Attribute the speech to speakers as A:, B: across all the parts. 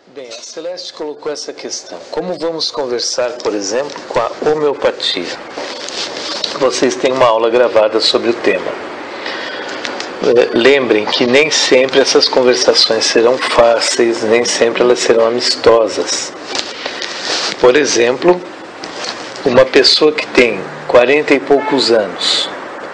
A: Bem, a Celeste colocou essa questão. Como vamos conversar, por exemplo, com a homeopatia? Vocês têm uma aula gravada sobre o tema. Lembrem que nem sempre essas conversações serão fáceis, nem sempre elas serão amistosas. Por exemplo, uma pessoa que tem 40 e poucos anos,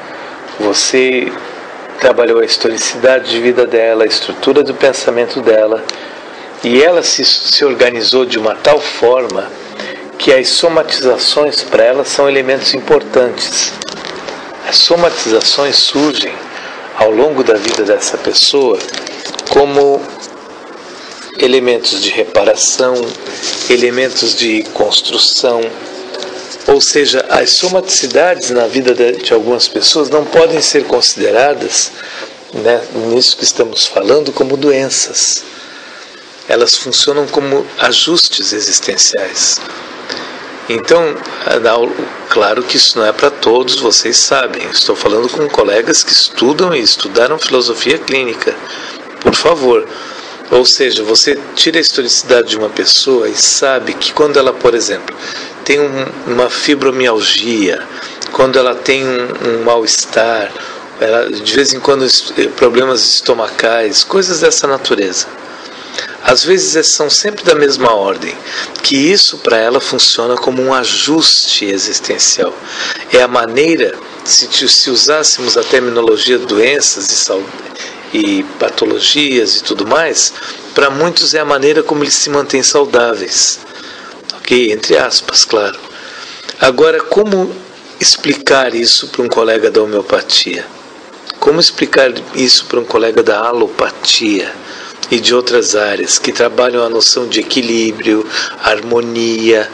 A: você trabalhou a historicidade de vida dela, a estrutura do pensamento dela, e ela se organizou de uma tal forma que as somatizações para ela são elementos importantes. As somatizações surgem ao longo da vida dessa pessoa como elementos de reparação, elementos de construção, ou seja, as somaticidades na vida de algumas pessoas não podem ser consideradas, nisso que estamos falando, como doenças. Elas funcionam como ajustes existenciais. Então, claro que isso não é para todos, vocês sabem. Estou falando com colegas que estudam e estudaram filosofia clínica. Por favor. Ou seja, você tira a historicidade de uma pessoa e sabe que quando ela, por exemplo, tem uma fibromialgia, quando ela tem um mal-estar, de vez em quando problemas estomacais, coisas dessa natureza. Às vezes são sempre da mesma ordem, que isso para ela funciona como um ajuste existencial. É a maneira, se usássemos a terminologia de doenças e patologias e tudo mais, para muitos é a maneira como eles se mantêm saudáveis. Ok? Entre aspas, claro. Agora, como explicar isso para um colega da homeopatia? Como explicar isso para um colega da alopatia? E de outras áreas que trabalham a noção de equilíbrio, harmonia,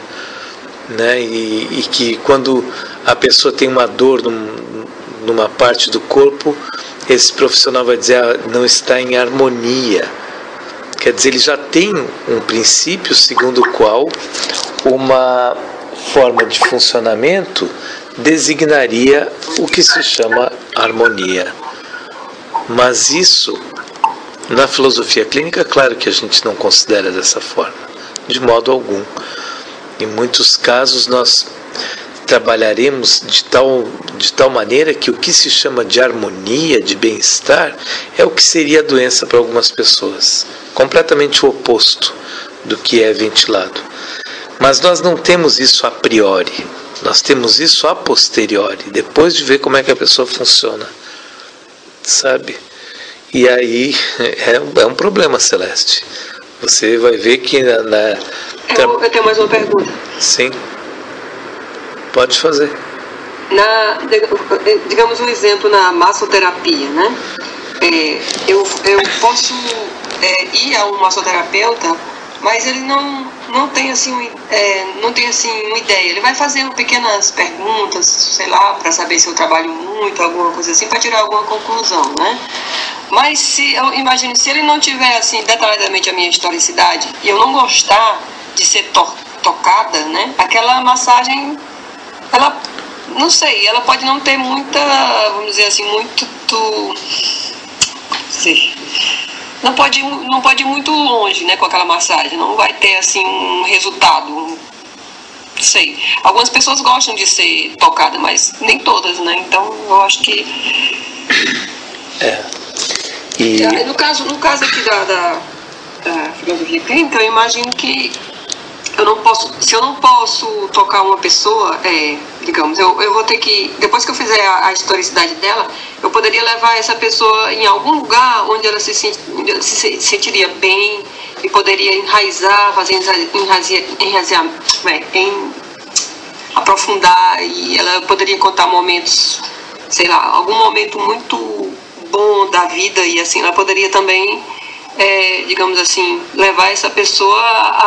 A: e que quando a pessoa tem uma dor numa parte do corpo, esse profissional vai dizer não está em harmonia. Quer dizer, ele já tem um princípio segundo o qual uma forma de funcionamento designaria o que se chama harmonia. Mas isso, na filosofia clínica, claro que a gente não considera dessa forma, de modo algum. Em muitos casos nós trabalharemos de tal maneira que o que se chama de harmonia, de bem-estar, é o que seria a doença para algumas pessoas. Completamente o oposto do que é ventilado. Mas nós não temos isso a priori, nós temos isso a posteriori, depois de ver como é que a pessoa funciona, sabe? E aí é um problema, Celeste. Você vai ver que
B: Eu tenho mais uma pergunta.
A: Sim. Pode fazer.
B: Digamos um exemplo na massoterapia, né? Eu posso ir a um massoterapeuta, mas ele não tem assim uma ideia. Ele vai fazer pequenas perguntas, sei lá, para saber se eu trabalho muito, alguma coisa assim, para tirar alguma conclusão, né? Mas eu imagino, se ele não tiver assim detalhadamente a minha historicidade e eu não gostar de ser tocada, né? Aquela massagem, ela, não sei, ela pode não ter muita, vamos dizer assim, não pode ir muito longe, né, com aquela massagem, não vai ter assim um resultado, não sei. Algumas pessoas gostam de ser tocadas, mas nem todas, né? Então eu acho que no caso aqui da filosofia clínica, eu imagino que se eu não posso tocar uma pessoa, digamos, eu vou ter que, depois que eu fizer a historicidade dela, eu poderia levar essa pessoa em algum lugar onde ela se sentiria bem e poderia enraizar, fazer aprofundar, e ela poderia contar momentos, sei lá, algum momento muito bom da vida, e assim, ela poderia também, digamos assim, levar essa pessoa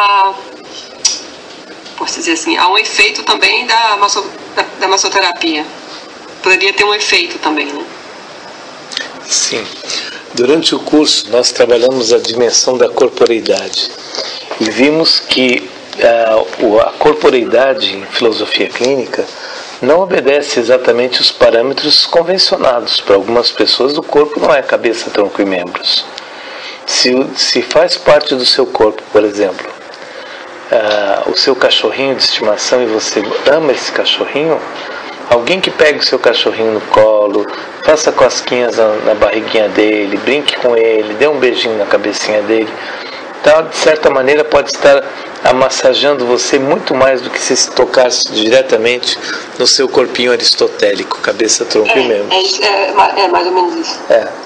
B: posso dizer assim, há um efeito também da massoterapia. Poderia ter um efeito também, né?
A: Sim. Durante o curso, nós trabalhamos a dimensão da corporeidade e vimos que a corporeidade em filosofia clínica não obedece exatamente os parâmetros convencionados. Para algumas pessoas, o corpo não é cabeça, tronco e membros. Se faz parte do seu corpo, por exemplo, o seu cachorrinho de estimação e você ama esse cachorrinho, alguém que pegue o seu cachorrinho no colo, faça cosquinhas na barriguinha dele, brinque com ele, dê um beijinho na cabecinha dele, então, de certa maneira pode estar amassageando você muito mais do que se tocasse diretamente no seu corpinho aristotélico, cabeça, tronco e membros.
B: É mais ou menos isso.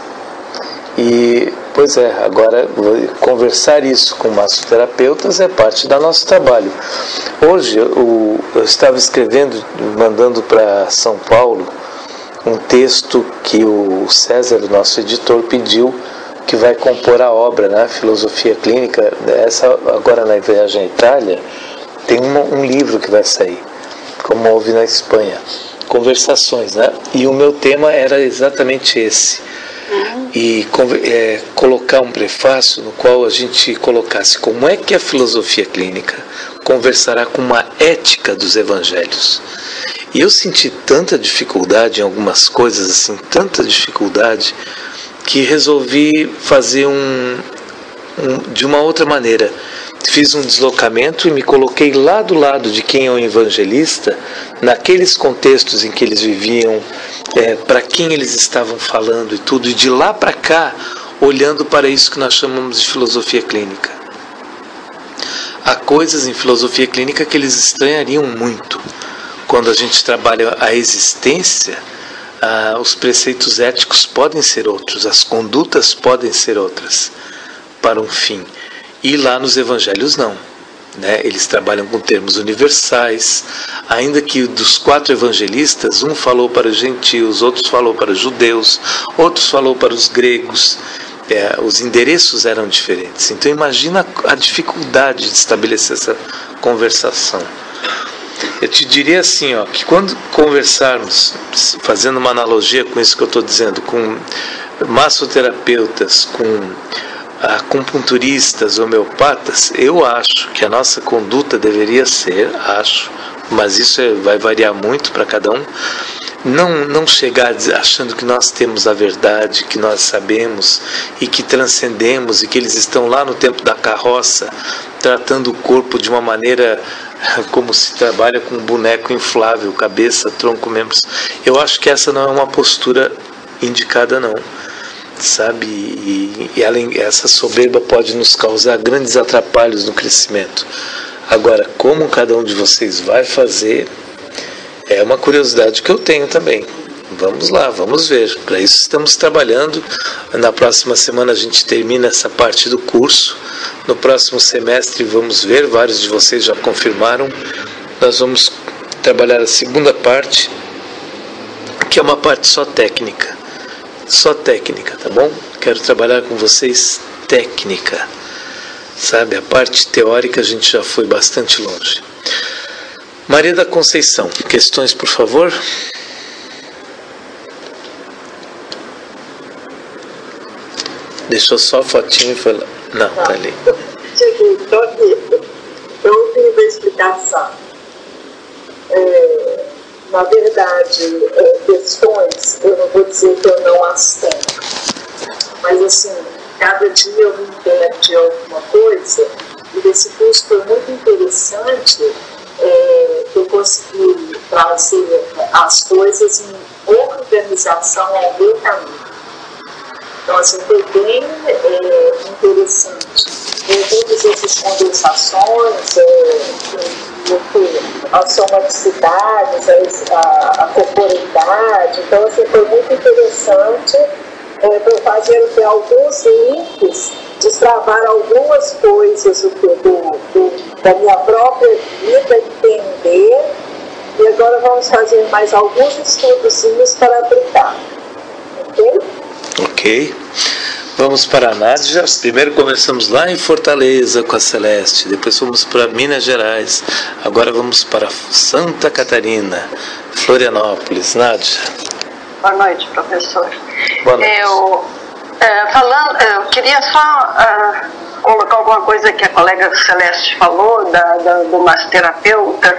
A: E, pois agora conversar isso com massoterapeutas é parte do nosso trabalho. Hoje eu estava escrevendo, mandando para São Paulo, um texto que o César, o nosso editor, pediu, que vai compor a obra, né? Filosofia Clínica. Agora na viagem à Itália, tem um livro que vai sair, como houve na Espanha, conversações, né? E o meu tema era exatamente esse. E colocar um prefácio no qual a gente colocasse como é que a filosofia clínica conversará com uma ética dos evangelhos. E eu senti tanta dificuldade em algumas coisas, assim, tanta dificuldade, que resolvi fazer de uma outra maneira. Fiz um deslocamento e me coloquei lá do lado de quem é o evangelista, naqueles contextos em que eles viviam, para quem eles estavam falando e tudo, e de lá para cá, olhando para isso que nós chamamos de filosofia clínica. Há coisas em filosofia clínica que eles estranhariam muito. Quando a gente trabalha a existência, os preceitos éticos podem ser outros, as condutas podem ser outras, para um fim. E lá nos evangelhos não, né? Eles trabalham com termos universais, ainda que dos 4 evangelistas, um falou para os gentios, outros falou para os judeus, outros falou para os gregos, os endereços eram diferentes. Então imagina a dificuldade de estabelecer essa conversação. Eu te diria assim, que quando conversarmos, fazendo uma analogia com isso que eu estou dizendo, com massoterapeutas, com acupunturistas, homeopatas, eu acho que a nossa conduta deveria ser, mas isso vai variar muito para cada um, não chegar achando que nós temos a verdade, que nós sabemos e que transcendemos e que eles estão lá no tempo da carroça tratando o corpo de uma maneira como se trabalha com um boneco inflável, cabeça, tronco, membros. Eu acho que essa não é uma postura indicada, não, sabe? E além, essa soberba pode nos causar grandes atrapalhos no crescimento. Agora, como cada um de vocês vai fazer, é uma curiosidade que eu tenho também. Vamos lá, vamos ver. Para isso estamos trabalhando. Na próxima semana a gente termina essa parte do curso. No próximo semestre vamos ver, vários de vocês já confirmaram. Nós vamos trabalhar a segunda parte, que é uma parte só técnica. Só técnica, tá bom? Quero trabalhar com vocês técnica. Sabe, a parte teórica a gente já foi bastante longe. Maria da Conceição, questões, por favor? Deixou só a fotinho e foi lá. Não, tá ali.
C: Cheguei, estou aqui. Estou ouvindo a explicação. Na verdade, questões, eu não vou dizer que eu não as tenho. Mas, assim, cada dia eu me entendo de alguma coisa, e esse curso foi muito interessante, eu consegui trazer as coisas em organização ao meu caminho. Então, assim, foi bem interessante. Todas essas conversações, as somaticidades, a corporeidade. Então, assim, foi muito interessante para fazer até alguns links, destravar algumas coisas da minha própria vida, entender. E agora vamos fazer mais alguns estudos para aplicar. Ok?
A: Ok. Vamos para a Nádia. Primeiro começamos lá em Fortaleza com a Celeste, depois fomos para Minas Gerais, agora vamos para Santa Catarina, Florianópolis. Nádia.
D: Boa noite, professor.
A: Boa noite.
D: Eu queria só colocar alguma coisa que a colega Celeste falou do massoterapeuta.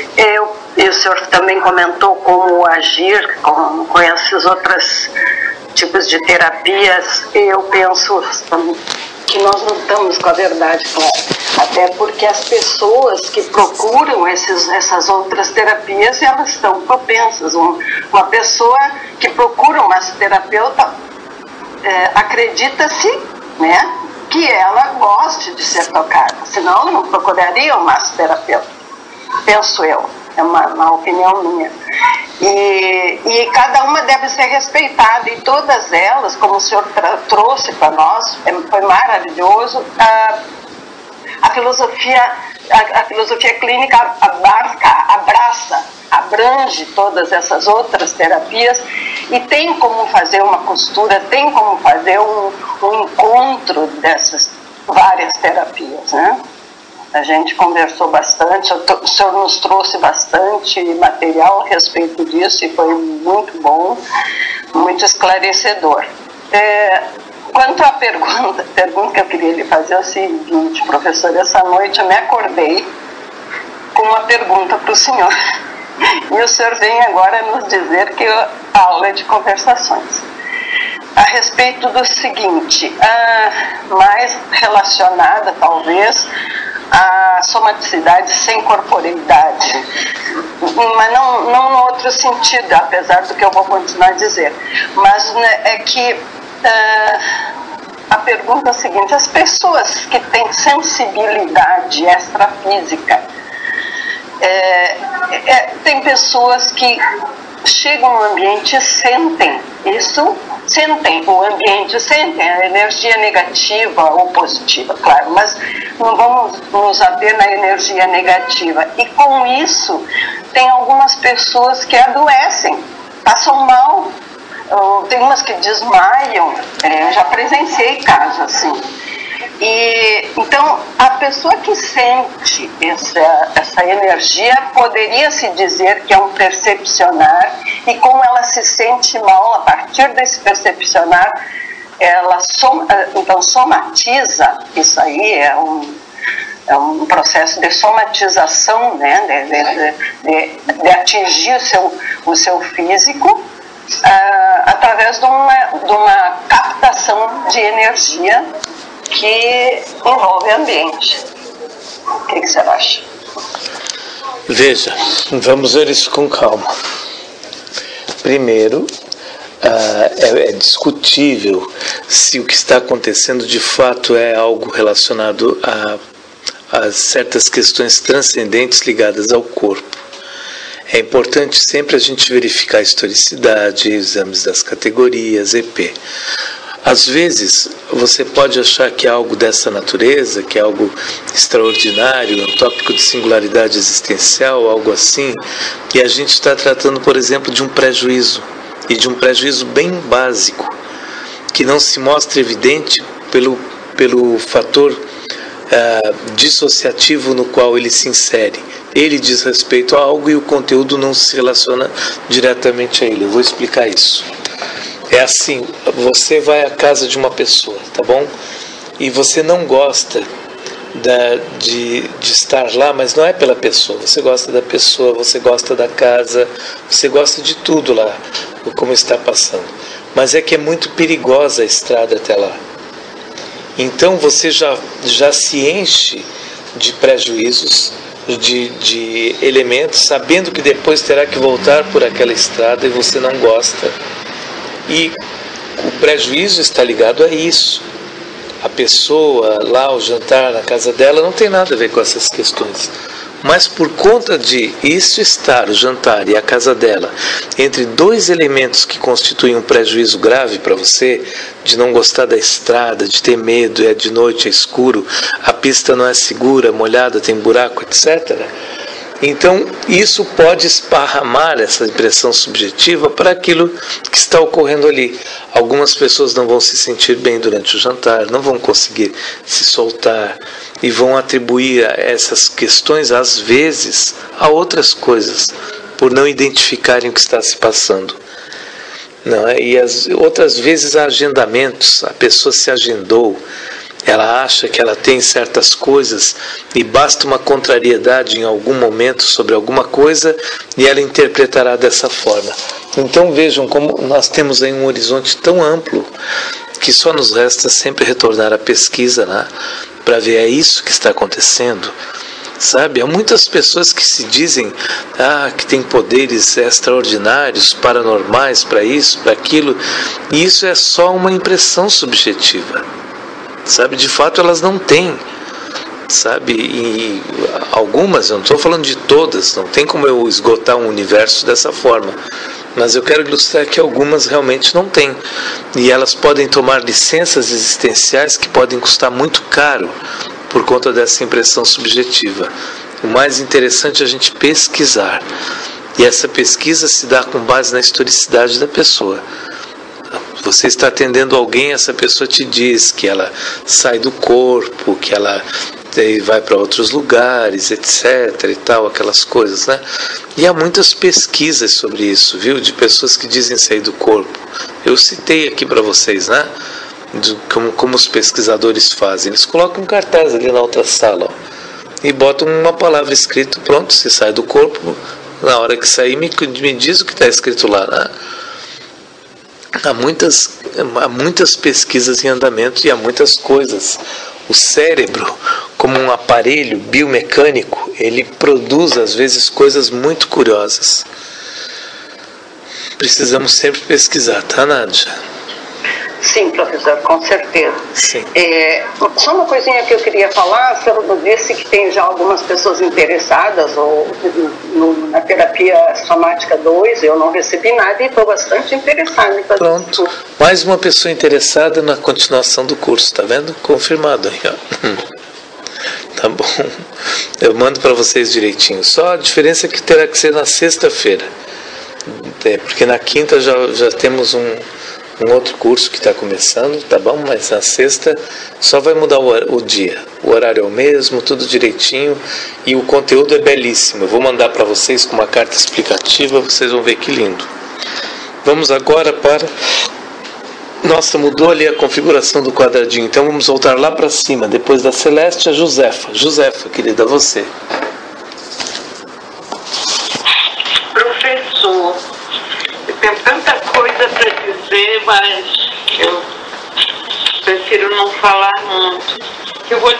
D: E o senhor também comentou como agir com essas outras tipos de terapias, eu penso que nós não estamos com a verdade clara. Até porque as pessoas que procuram essas outras terapias, elas estão propensas. Uma pessoa que procura um massoterapeuta acredita-se, né, que ela goste de ser tocada. Senão ela não procuraria um massoterapeuta. Penso eu. É uma opinião minha. E cada uma deve ser respeitada, e todas elas, como o senhor trouxe para nós, foi maravilhoso. A filosofia clínica abrange todas essas outras terapias, e tem como fazer uma costura, tem como fazer um encontro dessas várias terapias, né? A gente conversou bastante, o senhor nos trouxe bastante material a respeito disso, e foi muito bom, muito esclarecedor. Quanto à pergunta que eu queria lhe fazer é o seguinte, professor: essa noite eu me acordei com uma pergunta para o senhor, e o senhor vem agora nos dizer que a aula é de conversações. A respeito do seguinte, mais relacionada talvez a somaticidade sem corporeidade, mas não no outro sentido, apesar do que eu vou continuar a dizer, mas é que a pergunta é a seguinte: as pessoas que têm sensibilidade extrafísica, tem pessoas que chegam no ambiente e sentem isso, sentem o ambiente, sentem a energia negativa ou positiva, claro, mas não vamos nos ater na energia negativa. E com isso, tem algumas pessoas que adoecem, passam mal, tem umas que desmaiam, eu já presenciei casos assim. E então a pessoa que sente essa energia poderia se dizer que é um percepcionar, e como ela se sente mal a partir desse percepcionar, ela então somatiza. Isso aí é um processo de somatização, né, de atingir o seu físico através de uma captação de energia que envolve o ambiente. O que você acha?
A: Veja, vamos ver isso com calma. Primeiro, é discutível se o que está acontecendo de fato é algo relacionado a certas questões transcendentes ligadas ao corpo. É importante sempre a gente verificar a historicidade, exames das categorias, EP. Às vezes, você pode achar que é algo dessa natureza, que é algo extraordinário, um tópico de singularidade existencial, algo assim, e a gente está tratando, por exemplo, de um prejuízo, e de um prejuízo bem básico, que não se mostra evidente pelo fator dissociativo no qual ele se insere. Ele diz respeito a algo e o conteúdo não se relaciona diretamente a ele. Eu vou explicar isso. É assim, você vai à casa de uma pessoa, tá bom? E você não gosta de estar lá, mas não é pela pessoa. Você gosta da pessoa, você gosta da casa, você gosta de tudo lá, como está passando. Mas é que é muito perigosa a estrada até lá. Então você já se enche de prejuízos, de elementos, sabendo que depois terá que voltar por aquela estrada e você não gosta. E o prejuízo está ligado a isso. A pessoa lá, o jantar na casa dela, não tem nada a ver com essas questões. Mas por conta de isso estar, o jantar e a casa dela, entre dois elementos que constituem um prejuízo grave para você, de não gostar da estrada, de ter medo, é de noite, é escuro, a pista não é segura, molhada, tem buraco, etc., então, isso pode esparramar essa impressão subjetiva para aquilo que está ocorrendo ali. Algumas pessoas não vão se sentir bem durante o jantar, não vão conseguir se soltar e vão atribuir essas questões, às vezes, a outras coisas, por não identificarem o que está se passando. Não é? E outras vezes há agendamentos, a pessoa se agendou, ela acha que ela tem certas coisas e basta uma contrariedade em algum momento sobre alguma coisa e ela interpretará dessa forma. Então vejam como nós temos aí um horizonte tão amplo que só nos resta sempre retornar à pesquisa, né, para ver é isso que está acontecendo. Sabe, há muitas pessoas que se dizem que têm poderes extraordinários, paranormais, para isso, para aquilo, e isso é só uma impressão subjetiva. Sabe, de fato elas não têm. Sabe, e algumas, eu não estou falando de todas, não tem como eu esgotar um universo dessa forma, mas eu quero ilustrar que algumas realmente não têm, e elas podem tomar licenças existenciais que podem custar muito caro por conta dessa impressão subjetiva. O mais interessante é a gente pesquisar, e essa pesquisa se dá com base na historicidade da pessoa. Você está atendendo alguém, essa pessoa te diz que ela sai do corpo, que ela vai para outros lugares, etc. e tal, aquelas coisas, né? E há muitas pesquisas sobre isso, viu? De pessoas que dizem sair do corpo. Eu citei aqui para vocês, né? Como os pesquisadores fazem. Eles colocam um cartaz ali na outra sala, ó, e botam uma palavra escrita, pronto, se sai do corpo, na hora que sair me diz o que está escrito lá, né? Há muitas pesquisas em andamento e há muitas coisas. O cérebro, como um aparelho biomecânico, ele produz às vezes coisas muito curiosas. Precisamos sempre pesquisar, tá, Nádia?
D: Sim, professor, com certeza.
A: Sim.
D: Só uma coisinha que eu queria falar, eu disse que tem já algumas pessoas interessadas na terapia somática 2, eu não recebi nada e estou bastante interessada em fazer.
A: Pronto, mais uma pessoa interessada na continuação do curso, tá vendo? Confirmado aí, ó. Tá bom, eu mando para vocês direitinho, só a diferença é que terá que ser na sexta-feira, porque na quinta já temos um outro curso que está começando, tá bom? Mas na sexta só vai mudar o dia. O horário é o mesmo, tudo direitinho. E o conteúdo é belíssimo. Eu vou mandar para vocês com uma carta explicativa, vocês vão ver que lindo. Vamos agora para... Nossa, mudou ali a configuração do quadradinho. Então vamos voltar lá para cima. Depois da Celeste, a Josefa. Josefa, querida, você.
E: Professor, eu tenho tanta coisa para dizer, mas eu prefiro não falar muito. Eu vou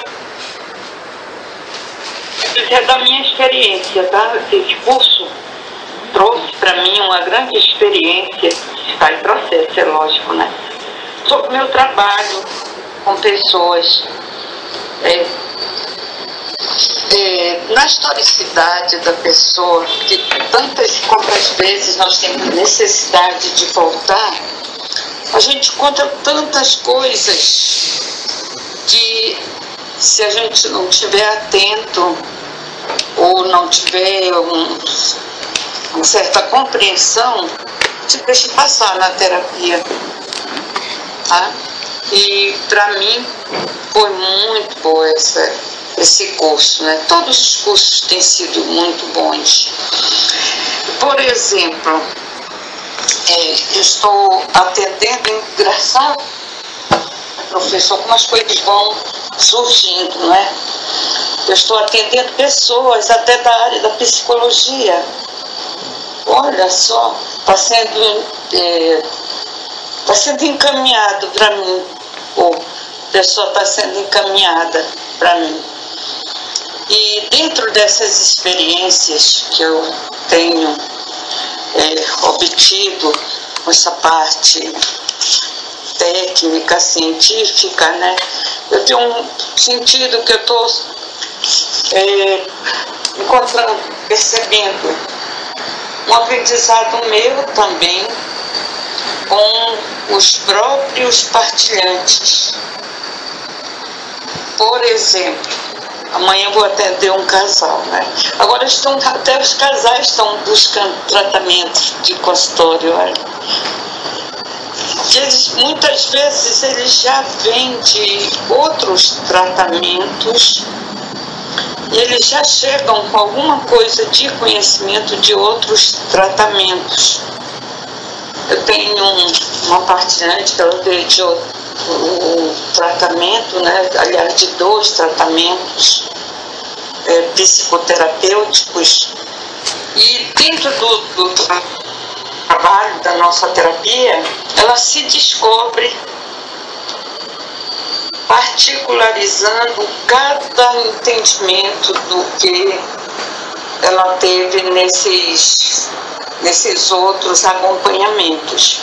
E: dizer da minha experiência, tá? Esse curso trouxe para mim uma grande experiência, está em processo, é lógico, né? Sobre o meu trabalho com pessoas. Na historicidade da pessoa, que tantas e quantas vezes nós temos necessidade de voltar, a gente conta tantas coisas que, se a gente não estiver atento ou não tiver uma certa compreensão, se deixa passar na terapia, tá? E para mim foi muito boa esse curso, né? Todos os cursos têm sido muito bons. Por exemplo, eu estou atendendo, engraçado, professor, como as coisas vão surgindo, né? Eu estou atendendo pessoas até da área da psicologia. Olha só, está sendo encaminhado para mim, ou a pessoa está sendo encaminhada para mim. E dentro dessas experiências que eu tenho obtido com essa parte técnica, científica, né, eu tenho sentido que eu estou encontrando, percebendo um aprendizado meu também com os próprios partilhantes. Por exemplo, amanhã eu vou atender um casal, né? Agora até os casais estão buscando tratamento de consultório. Muitas vezes eles já vêm de outros tratamentos e eles já chegam com alguma coisa de conhecimento de outros tratamentos. Eu tenho uma partilhante que ela veio de o tratamento, né? Aliás, de 2 tratamentos psicoterapêuticos, e dentro trabalho da nossa terapia, ela se descobre particularizando cada entendimento do que ela teve nesses outros acompanhamentos.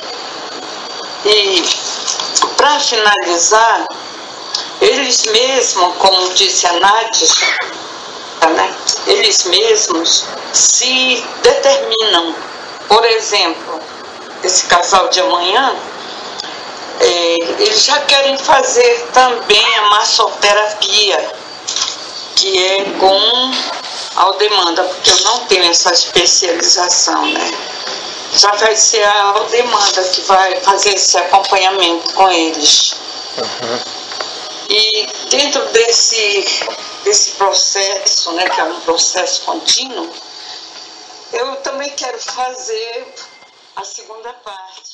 E: E, para finalizar, eles mesmos, como disse a Nádia, né, eles mesmos se determinam. Por exemplo, esse casal de amanhã, eles já querem fazer também a massoterapia, que é com Aldemanda, porque eu não tenho essa especialização, né? Já vai ser a Aldemanda que vai fazer esse acompanhamento com eles.
A: Uhum.
E: E dentro desse processo, né, que é um processo contínuo, eu também quero fazer a segunda parte.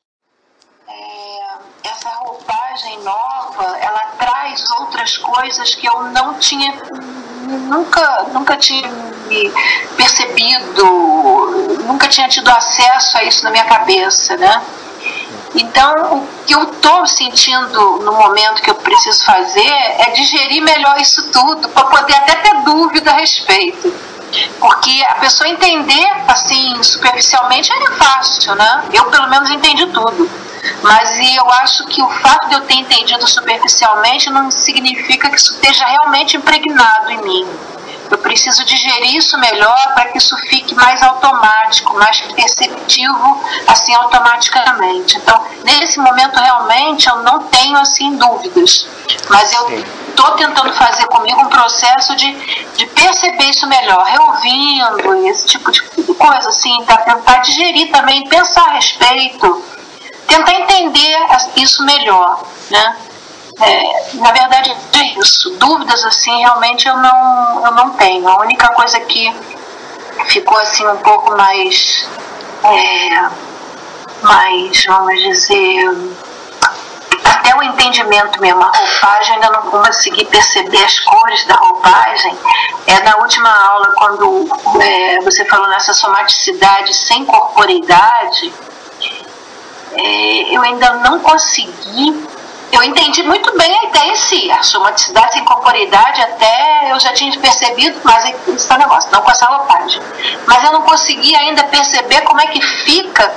D: Essa roupagem nova, ela traz outras coisas que eu não tinha, nunca tinha percebido, nunca tinha tido acesso a isso na minha cabeça, né? Então, o que eu estou sentindo no momento que eu preciso fazer é digerir melhor isso tudo, para poder até ter dúvida a respeito. Porque a pessoa entender, assim, superficialmente é fácil, né? Eu, pelo menos, entendi tudo. Mas eu acho que o fato de eu ter entendido superficialmente não significa que isso esteja realmente impregnado em mim. Eu preciso digerir isso melhor para que isso fique mais automático, mais perceptivo, assim, automaticamente. Então, nesse momento, realmente, eu não tenho, assim, dúvidas. Mas eu estou tentando fazer comigo um processo de perceber isso melhor, reouvindo, esse tipo de coisa, assim, para tentar digerir também, pensar a respeito, tentar entender isso melhor, né? Na verdade é isso. Dúvidas assim realmente eu não tenho. A única coisa que ficou assim um pouco mais vamos dizer, até o entendimento mesmo, a roupagem ainda não consegui perceber as cores da roupagem. Na última aula, quando você falou nessa somaticidade sem corporeidade, eu ainda não consegui. Eu entendi muito bem a ideia em si, a somaticidade sem corporeidade até eu já tinha percebido, mas isso é um negócio, não com essa roupagem. Mas eu não consegui ainda perceber como é que fica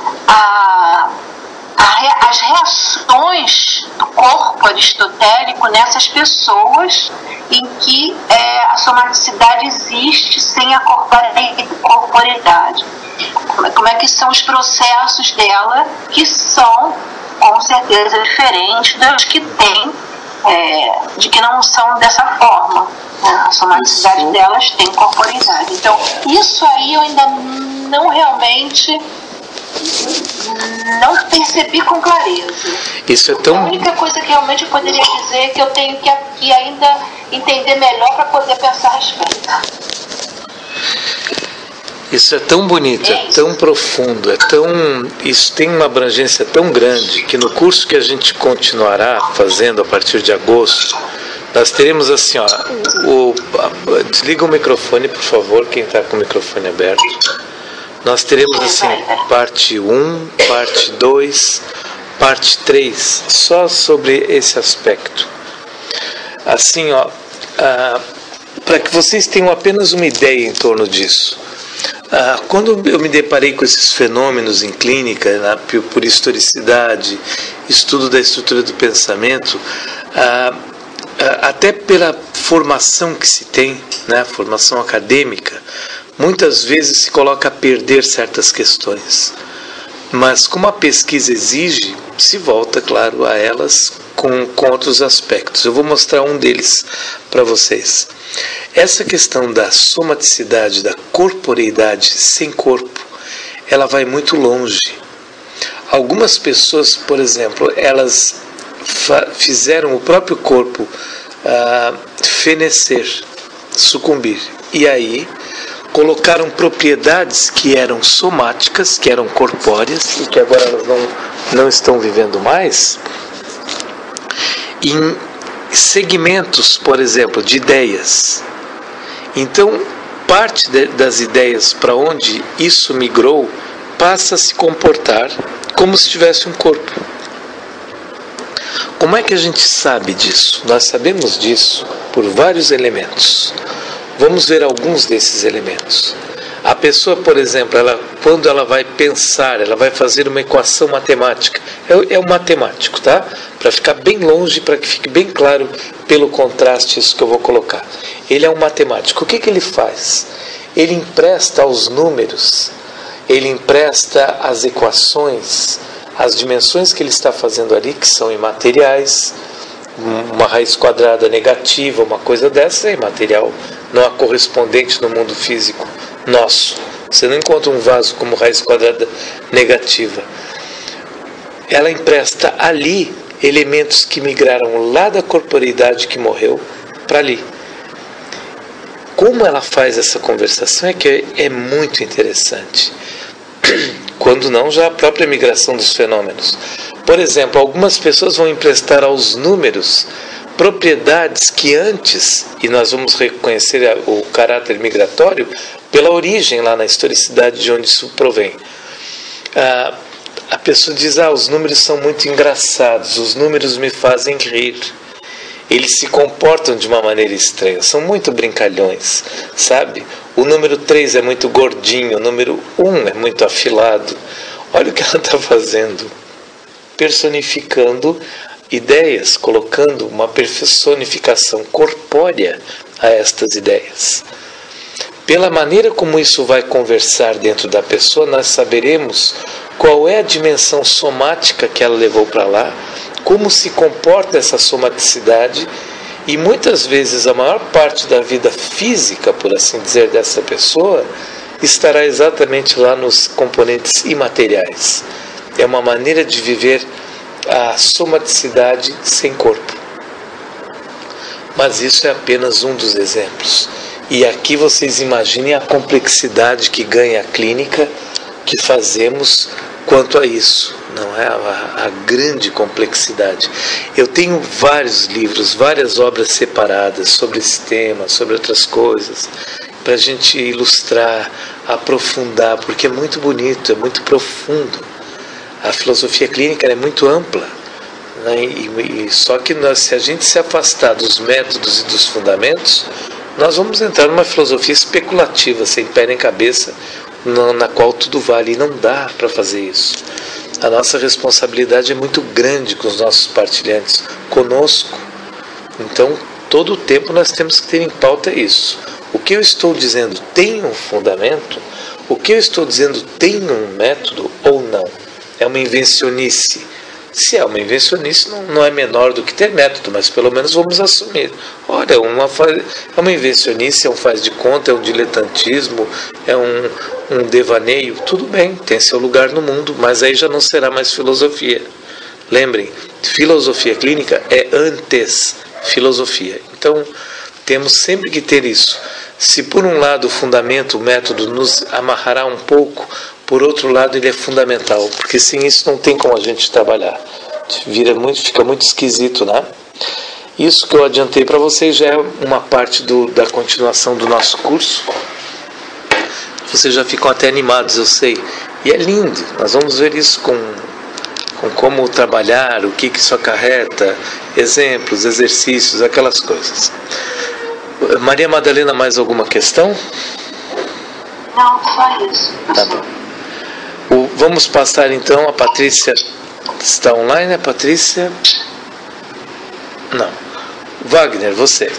D: as reações do corpo aristotélico nessas pessoas em que a somaticidade existe sem a corporeidade. Como é que são os processos dela, que são com certeza diferentes dos que tem, de que não são dessa forma, né? A somaticidade delas tem corporeidade. Então, isso aí eu ainda não realmente não percebi com clareza.
A: Isso é tão...
D: A única coisa que realmente eu poderia dizer é que eu tenho que ainda entender melhor para poder pensar a respeito.
A: Isso é tão bonito, é tão profundo, isso tem uma abrangência tão grande que no curso que a gente continuará fazendo a partir de agosto, nós teremos assim, desliga o microfone, por favor, quem está com o microfone aberto. Nós teremos assim, parte 1, parte 2, parte 3, só sobre esse aspecto. Assim, para que vocês tenham apenas uma ideia em torno disso. Quando eu me deparei com esses fenômenos em clínica, por historicidade, estudo da estrutura do pensamento, até pela formação que se tem, né, formação acadêmica, muitas vezes se coloca a perder certas questões. Mas como a pesquisa exige, se volta, claro, a elas com outros aspectos. Eu vou mostrar um deles para vocês. Essa questão da somaticidade, da corporeidade sem corpo, ela vai muito longe. Algumas pessoas, por exemplo, elas fizeram o próprio corpo fenecer, sucumbir. E aí colocaram propriedades que eram somáticas, que eram corpóreas, e que agora elas não estão vivendo mais, em segmentos, por exemplo, de ideias. Então, parte das ideias para onde isso migrou passa a se comportar como se tivesse um corpo. Como é que a gente sabe disso? Nós sabemos disso por vários elementos. Vamos ver alguns desses elementos. A pessoa, por exemplo, quando ela vai pensar, ela vai fazer uma equação matemática. É um matemático, tá? Para ficar bem longe, para que fique bem claro pelo contraste isso que eu vou colocar. Ele é um matemático. O que ele faz? Ele empresta aos números, ele empresta às equações, as dimensões que ele está fazendo ali, que são imateriais. Uma raiz quadrada negativa, uma coisa dessa é imaterial, não há correspondente no mundo físico nosso. Você não encontra um vaso como raiz quadrada negativa. Ela empresta ali elementos que migraram lá da corporeidade que morreu para ali. Como ela faz essa conversação é que é muito interessante. Quando não, já a própria migração dos fenômenos. Por exemplo, algumas pessoas vão emprestar aos números propriedades que antes, e nós vamos reconhecer o caráter migratório pela origem lá na historicidade de onde isso provém. A pessoa diz, os números são muito engraçados, os números me fazem rir. Eles se comportam de uma maneira estranha, são muito brincalhões, sabe? O número 3 é muito gordinho, o número 1 é muito afilado. Olha o que ela está fazendo. Personificando ideias, colocando uma personificação corpórea a estas ideias. Pela maneira como isso vai conversar dentro da pessoa, nós saberemos qual é a dimensão somática que ela levou para lá, como se comporta essa somaticidade, e muitas vezes a maior parte da vida física, por assim dizer, dessa pessoa estará exatamente lá nos componentes imateriais. É uma maneira de viver a somaticidade sem corpo. Mas isso é apenas um dos exemplos. E aqui vocês imaginem a complexidade que ganha a clínica que fazemos quanto a isso. Não é a grande complexidade. Eu tenho vários livros, várias obras separadas sobre esse tema, sobre outras coisas, para a gente ilustrar, aprofundar, porque é muito bonito, é muito profundo. A filosofia clínica é muito ampla, né? Só que se a gente se afastar dos métodos e dos fundamentos, nós vamos entrar numa filosofia especulativa, sem pé nem cabeça, na qual tudo vale, e não dá para fazer isso. A nossa responsabilidade é muito grande com os nossos partilhantes, conosco. Então, todo o tempo nós temos que ter em pauta isso. O que eu estou dizendo tem um fundamento? O que eu estou dizendo tem um método ou não? É uma invencionice. Se é uma invencionice, não é menor do que ter método, mas pelo menos vamos assumir. Olha, é uma invencionice, é um faz de conta, é um diletantismo, é um devaneio. Tudo bem, tem seu lugar no mundo, mas aí já não será mais filosofia. Lembrem, filosofia clínica é antes filosofia. Então, temos sempre que ter isso. Se por um lado o fundamento, o método nos amarrará um pouco, por outro lado ele é fundamental, porque sem isso não tem como a gente trabalhar. Fica muito esquisito, né? Isso que eu adiantei para vocês já é uma parte da continuação do nosso curso. Vocês já ficam até animados, eu sei. E é lindo, nós vamos ver isso com como trabalhar, o que isso acarreta, exemplos, exercícios, aquelas coisas. Maria Madalena, mais alguma questão?
D: Não, só isso.
A: Tá bom. Vamos passar então, a Patrícia está online, a Patrícia? Não. Wagner, você.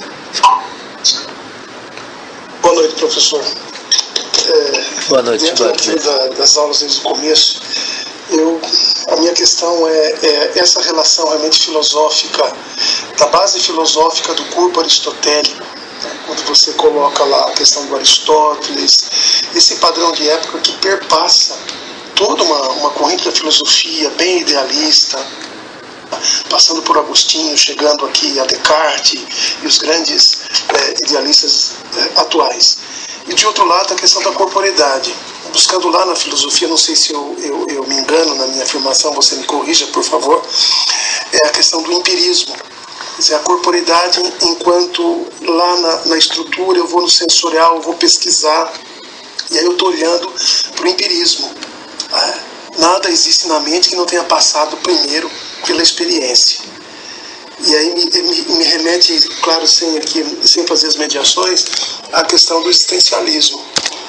F: Boa noite, professor.
A: Boa noite, Wagner.
F: Das aulas desde o começo, a minha questão é essa relação realmente filosófica, da base filosófica do corpo aristotélico, quando você coloca lá a questão do Aristóteles, esse padrão de época que perpassa toda uma corrente da filosofia bem idealista, passando por Agostinho, chegando aqui a Descartes e os grandes idealistas atuais. E de outro lado, a questão da corporeidade. Buscando lá na filosofia, não sei se eu me engano na minha afirmação, você me corrija, por favor, é a questão do empirismo. Quer dizer, a corporeidade, enquanto lá na estrutura eu vou no sensorial, eu vou pesquisar, e aí eu estou olhando para o empirismo. Nada existe na mente que não tenha passado primeiro pela experiência. E aí me remete, claro, sem fazer as mediações, à questão do existencialismo.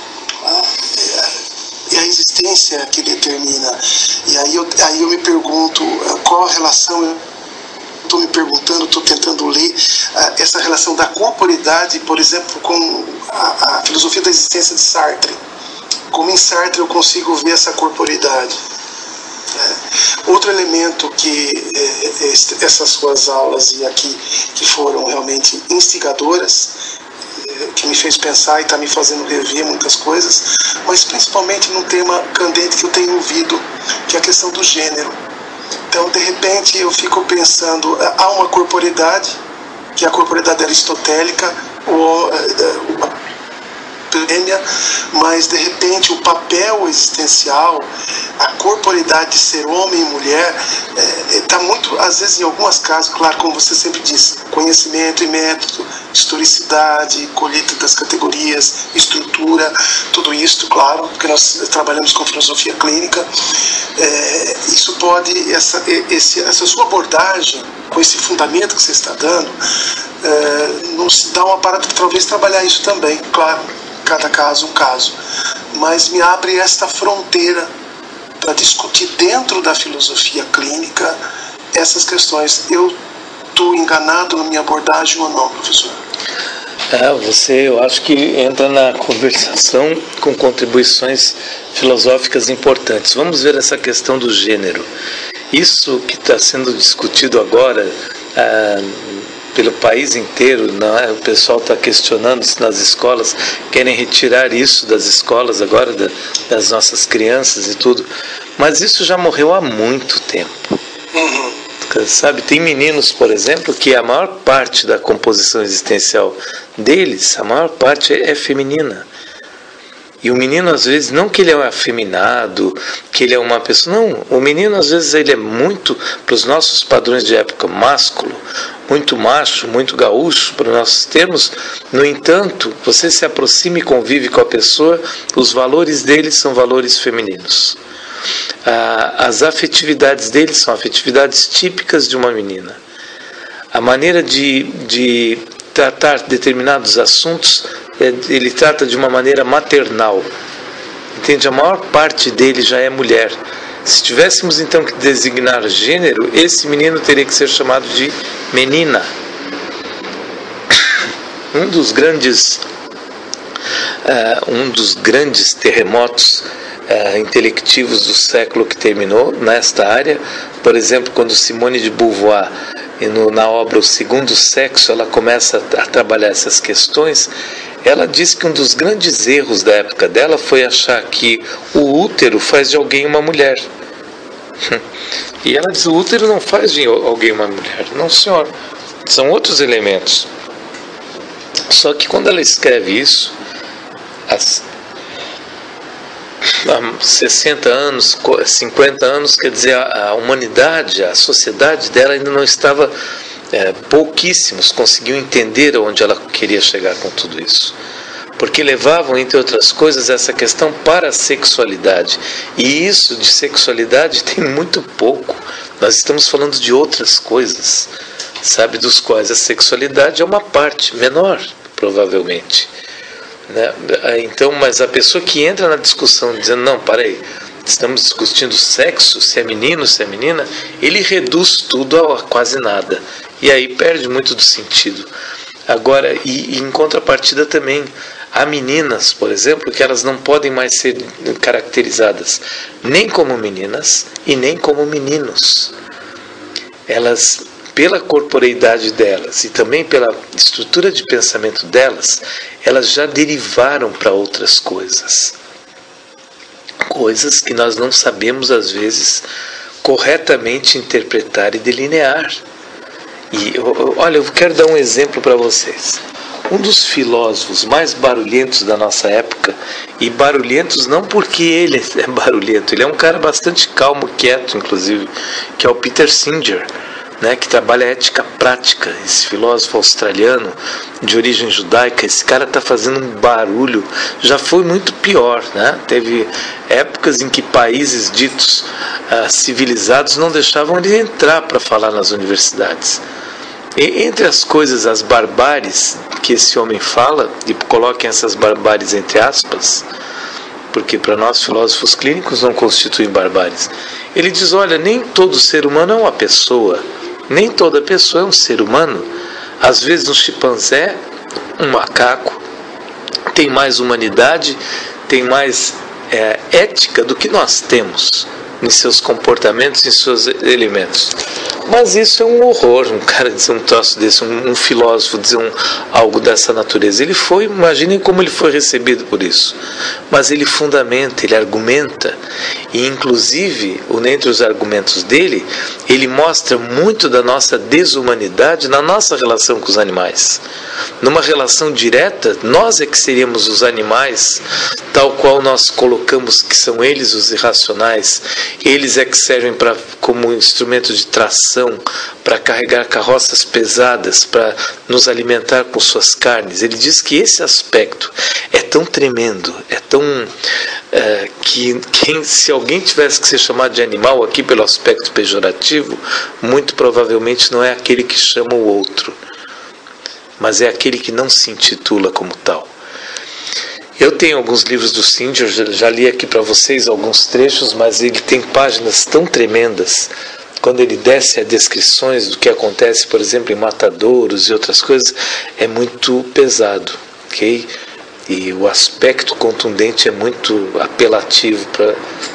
F: E a existência que determina. E aí eu me pergunto qual a relação. Estou me perguntando, estou tentando ler essa relação da corporeidade, por exemplo, com a filosofia da existência de Sartre. Como em Sartre eu consigo ver essa corporeidade. Outro elemento que essas suas aulas e aqui que foram realmente instigadoras, que me fez pensar e está me fazendo rever muitas coisas, mas principalmente num tema candente que eu tenho ouvido, que é a questão do gênero. Então, de repente, eu fico pensando, há uma corporeidade, que é a corporeidade aristotélica, ou mas de repente o papel existencial, a corporeidade de ser homem e mulher, está muito, às vezes em alguns casos, claro, como você sempre disse, conhecimento e método, historicidade, colheita das categorias, estrutura, tudo isso, claro, porque nós trabalhamos com filosofia clínica, isso pode, essa sua abordagem, com esse fundamento que você está dando, nos dá uma parada para talvez trabalhar isso também, claro, cada caso um caso, mas me abre esta fronteira para discutir dentro da filosofia clínica essas questões. Eu estou enganado na minha abordagem ou não, professor?
A: Eu acho que entra na conversação com contribuições filosóficas importantes. Vamos ver essa questão do gênero. Isso que está sendo discutido agora pelo país inteiro, não é? O pessoal está questionando se nas escolas querem retirar isso das escolas agora, das nossas crianças e tudo, mas isso já morreu há muito tempo. Sabe, tem meninos, por exemplo, que a maior parte da composição existencial deles, a maior parte é feminina. E o menino, às vezes, não que ele é afeminado, que ele é uma pessoa... Não, o menino, às vezes, ele é muito, para os nossos padrões de época, másculo, muito macho, muito gaúcho, para os nossos termos. No entanto, você se aproxima e convive com a pessoa, os valores dele são valores femininos. As afetividades dele são afetividades típicas de uma menina. A maneira de tratar determinados assuntos, ele trata de uma maneira maternal. Entende? A maior parte dele já é mulher. Se tivéssemos então que designar gênero, esse menino teria que ser chamado de menina. Um dos grandes terremotos intelectivos do século que terminou nesta área, por exemplo, quando Simone de Beauvoir, na obra O Segundo Sexo, ela começa a trabalhar essas questões. Ela diz que um dos grandes erros da época dela foi achar que o útero faz de alguém uma mulher. E ela diz, o útero não faz de alguém uma mulher. Não, senhor, são outros elementos. Só que quando ela escreve isso, há 60 anos, 50 anos, quer dizer, a humanidade, a sociedade dela ainda não estava... pouquíssimos conseguiam entender aonde ela queria chegar com tudo isso, porque levavam, entre outras coisas, essa questão para a sexualidade, e isso de sexualidade tem muito pouco. Nós estamos falando de outras coisas, sabe, dos quais a sexualidade é uma parte menor, provavelmente, né? Então, mas a pessoa que entra na discussão dizendo, não, para aí, estamos discutindo sexo, se é menino, se é menina, ele reduz tudo a quase nada. E aí perde muito do sentido. Agora, e em contrapartida também, há meninas, por exemplo, que elas não podem mais ser caracterizadas nem como meninas e nem como meninos. Elas, pela corporeidade delas e também pela estrutura de pensamento delas, elas já derivaram para outras coisas. Coisas que nós não sabemos, às vezes, corretamente interpretar e delinear. E olha, eu quero dar um exemplo para vocês. Um dos filósofos mais barulhentos da nossa época, e barulhentos não porque ele é barulhento, ele é um cara bastante calmo, quieto, inclusive, que é o Peter Singer. né, que trabalha a ética prática, esse filósofo australiano de origem judaica. Esse cara está fazendo um barulho, já foi muito pior, né? Teve épocas em que países ditos civilizados não deixavam ele entrar para falar nas universidades. E, entre as coisas, as barbáries que esse homem fala, e coloquem essas barbáries entre aspas, porque para nós filósofos clínicos não constituem barbáries, ele diz: olha, nem todo ser humano é uma pessoa, nem toda pessoa é um ser humano. Às vezes um chimpanzé, um macaco, tem mais humanidade, tem mais ética do que nós temos em seus comportamentos, em seus elementos. Mas isso é um horror, um cara dizer um troço desse, um filósofo dizer algo dessa natureza. Ele foi, imaginem como ele foi recebido por isso. Mas ele fundamenta, ele argumenta, e inclusive, entre os argumentos dele, ele mostra muito da nossa desumanidade na nossa relação com os animais. Numa relação direta, nós é que seríamos os animais, tal qual nós colocamos que são eles os irracionais. Eles é que servem como instrumento de tração, para carregar carroças pesadas, para nos alimentar com suas carnes. Ele diz que esse aspecto é tão tremendo, é tão que se alguém tivesse que ser chamado de animal aqui pelo aspecto pejorativo, muito provavelmente não é aquele que chama o outro, mas é aquele que não se intitula como tal. Eu tenho alguns livros do Singer, já li aqui para vocês alguns trechos, mas ele tem páginas tão tremendas. Quando ele desce a descrições do que acontece, por exemplo, em matadouros e outras coisas, é muito pesado, ok? E o aspecto contundente é muito apelativo para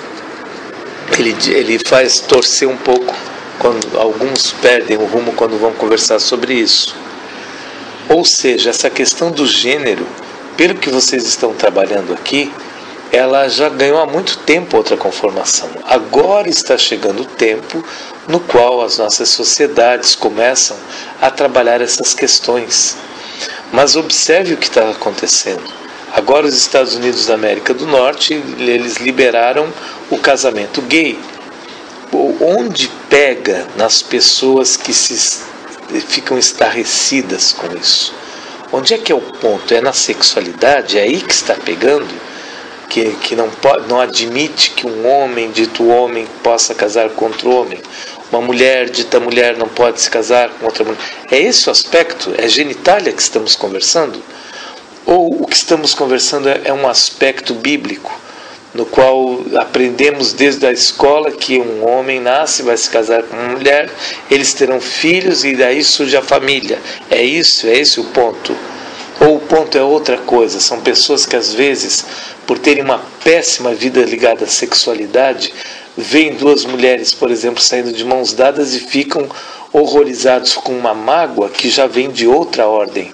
A: ele faz torcer um pouco quando alguns perdem o rumo quando vão conversar sobre isso. Ou seja, essa questão do gênero, pelo que vocês estão trabalhando aqui, ela já ganhou há muito tempo outra conformação. Agora está chegando o tempo no qual as nossas sociedades começam a trabalhar essas questões. Mas observe o que está acontecendo. Agora os Estados Unidos da América do Norte, eles liberaram o casamento gay. Onde pega nas pessoas que ficam estarrecidas com isso? Onde é que é o ponto? É na sexualidade? É aí que está pegando? Que não admite que um homem, dito homem, possa casar com outro homem. Uma mulher, dita mulher, não pode se casar com outra mulher. É esse o aspecto? É genitália que estamos conversando? Ou o que estamos conversando é um aspecto bíblico, no qual aprendemos desde a escola que um homem nasce, vai se casar com uma mulher, eles terão filhos e daí surge a família. É esse o ponto. Ou o ponto é outra coisa, são pessoas que às vezes, por terem uma péssima vida ligada à sexualidade, veem duas mulheres, por exemplo, saindo de mãos dadas e ficam horrorizados com uma mágoa que já vem de outra ordem.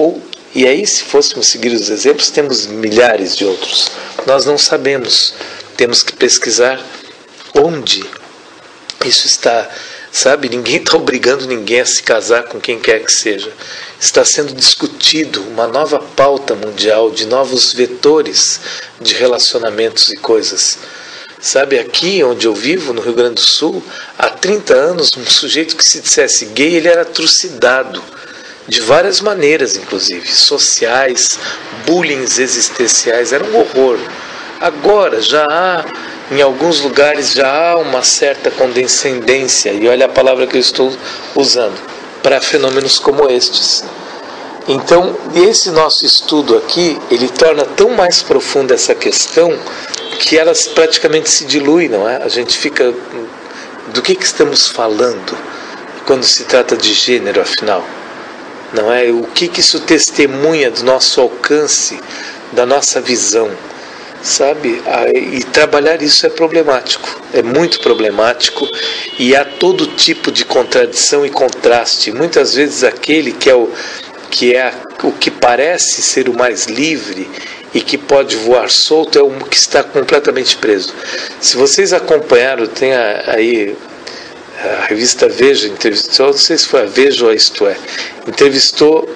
A: E aí, se fôssemos seguir os exemplos, temos milhares de outros. Nós não sabemos, temos que pesquisar onde isso está. Sabe, ninguém está obrigando ninguém a se casar com quem quer que seja. Está sendo discutido uma nova pauta mundial de novos vetores de relacionamentos e coisas. Sabe, aqui onde eu vivo, no Rio Grande do Sul, há 30 anos, um sujeito que se dissesse gay, ele era trucidado. De várias maneiras, inclusive, sociais, bullying existenciais, era um horror. Agora já há, em alguns lugares, já há uma certa condescendência, e olha a palavra que eu estou usando, para fenômenos como estes. Então, esse nosso estudo aqui, ele torna tão mais profunda essa questão, que ela praticamente se dilui, não é? A gente fica, do que estamos falando quando se trata de gênero, afinal? Não é? O que isso testemunha do nosso alcance, da nossa visão, sabe? E trabalhar isso é problemático, é muito problemático, e há todo tipo de contradição e contraste. Muitas vezes aquele que é o que parece ser o mais livre e que pode voar solto é o que está completamente preso. Se vocês acompanharam, tem aí a revista Veja entrevistou, não sei se foi a Veja ou a Isto É, entrevistou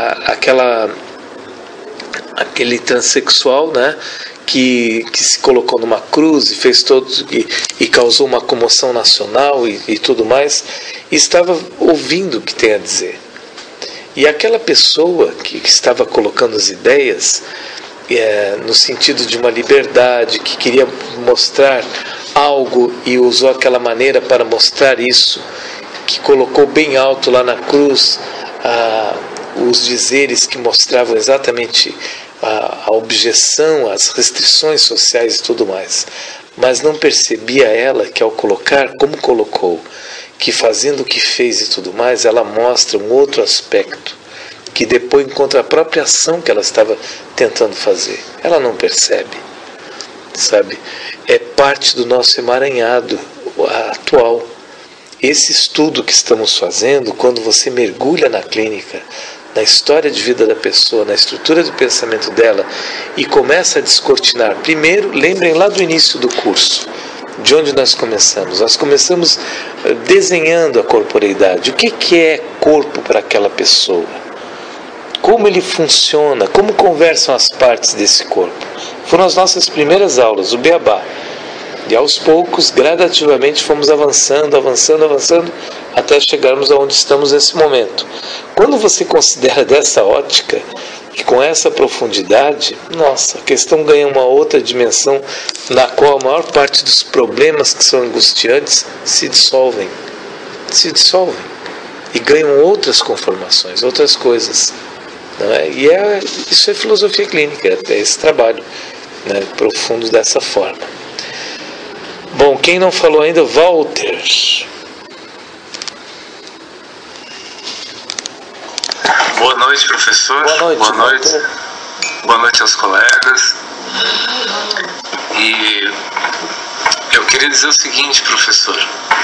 A: aquele transexual, né, que se colocou numa cruz e fez e causou uma comoção nacional e tudo mais. e estava ouvindo o que tem a dizer. E aquela pessoa que estava colocando as ideias no sentido de uma liberdade, que queria mostrar algo e usou aquela maneira para mostrar isso, que colocou bem alto lá na cruz os dizeres que mostravam exatamente a objeção, as restrições sociais e tudo mais. Mas não percebia ela que ao colocar como colocou, que fazendo o que fez e tudo mais, ela mostra um outro aspecto que depõe contra a própria ação que ela estava tentando fazer. Ela não percebe, sabe? É parte do nosso emaranhado atual. Esse estudo que estamos fazendo, quando você mergulha na clínica, na história de vida da pessoa, na estrutura do pensamento dela e começa a descortinar. Primeiro, lembrem lá do início do curso, de onde nós começamos. Nós começamos desenhando a corporeidade. O que é corpo para aquela pessoa? Como ele funciona? Como conversam as partes desse corpo? Foram as nossas primeiras aulas, o beabá. E aos poucos, gradativamente, fomos avançando, até chegarmos aonde estamos nesse momento. Quando você considera dessa ótica, e com essa profundidade, nossa, a questão ganha uma outra dimensão, na qual a maior parte dos problemas que são angustiantes se dissolvem. E ganham outras conformações, outras coisas. Não é? E isso é filosofia clínica, é esse trabalho, né, profundo dessa forma. Bom, quem não falou ainda, Walter.
G: Boa noite, professor.
A: Boa noite.
G: Boa noite aos colegas. E eu queria dizer o seguinte, professor.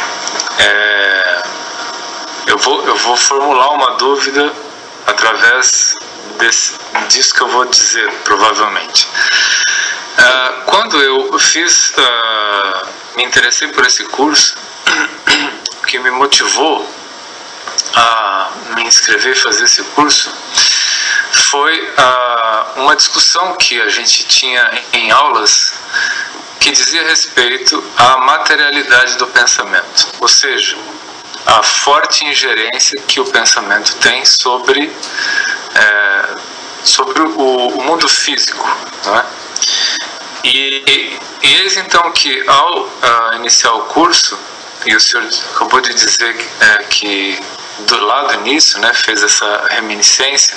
G: Eu vou formular uma dúvida através disso que eu vou dizer, provavelmente. Quando eu me interessei por esse curso, o que me motivou a me inscrever e fazer esse curso foi uma discussão que a gente tinha em aulas que dizia respeito à materialidade do pensamento, ou seja, a forte ingerência que o pensamento tem sobre o mundo físico, não é? E eis então que ao iniciar o curso, e o senhor acabou de dizer que do lado do início, né, fez essa reminiscência,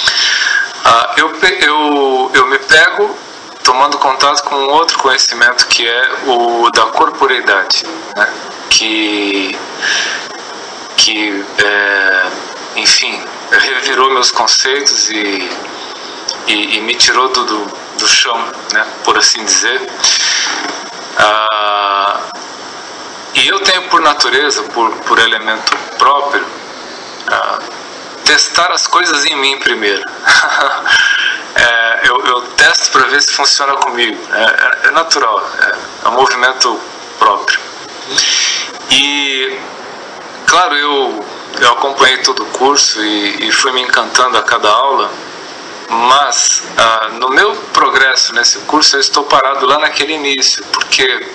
G: eu me pego tomando contato com um outro conhecimento que é o da corporeidade, né, que enfim, revirou meus conceitos e me tirou do chão, né, por assim dizer. E eu tenho por natureza, por elemento próprio, testar as coisas em mim primeiro. Eu testo para ver se funciona comigo. É natural, é um movimento próprio. E, claro, eu acompanhei todo o curso e fui me encantando a cada aula, mas no meu progresso nesse curso eu estou parado lá naquele início, porque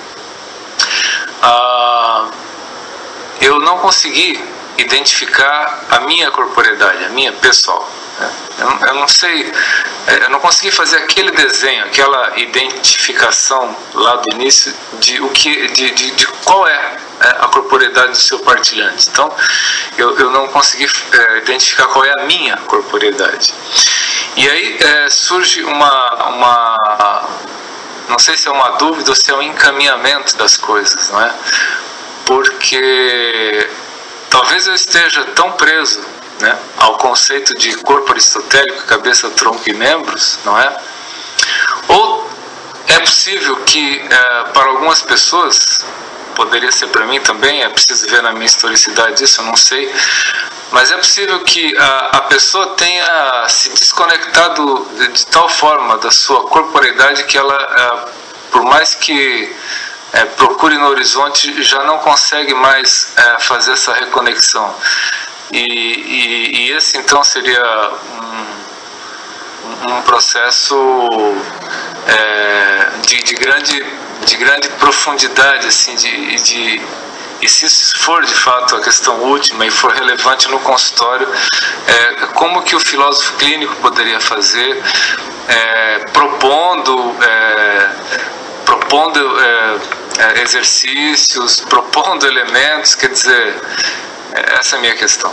G: eu não consegui identificar a minha corporeidade, a minha pessoal. Eu não sei, eu não consegui fazer aquele desenho, aquela identificação lá do início de qual é a corporeidade do seu partilhante. Então, eu não consegui identificar qual é a minha corporeidade. E aí surge não sei se é uma dúvida ou se é um encaminhamento das coisas, não é? Porque talvez eu esteja tão preso, né, ao conceito de corpo aristotélico, cabeça, tronco e membros, não é? Ou é possível que para algumas pessoas, poderia ser para mim também, é preciso ver na minha historicidade isso, eu não sei, mas é possível que a pessoa tenha se desconectado de tal forma da sua corporeidade que ela, por mais que procure no horizonte, já não consegue mais fazer essa reconexão. E esse então seria um processo de grande profundidade, assim, e se isso for de fato a questão última e for relevante no consultório, como que o filósofo clínico poderia fazer, propondo exercícios, propondo elementos, quer dizer, essa é a minha questão.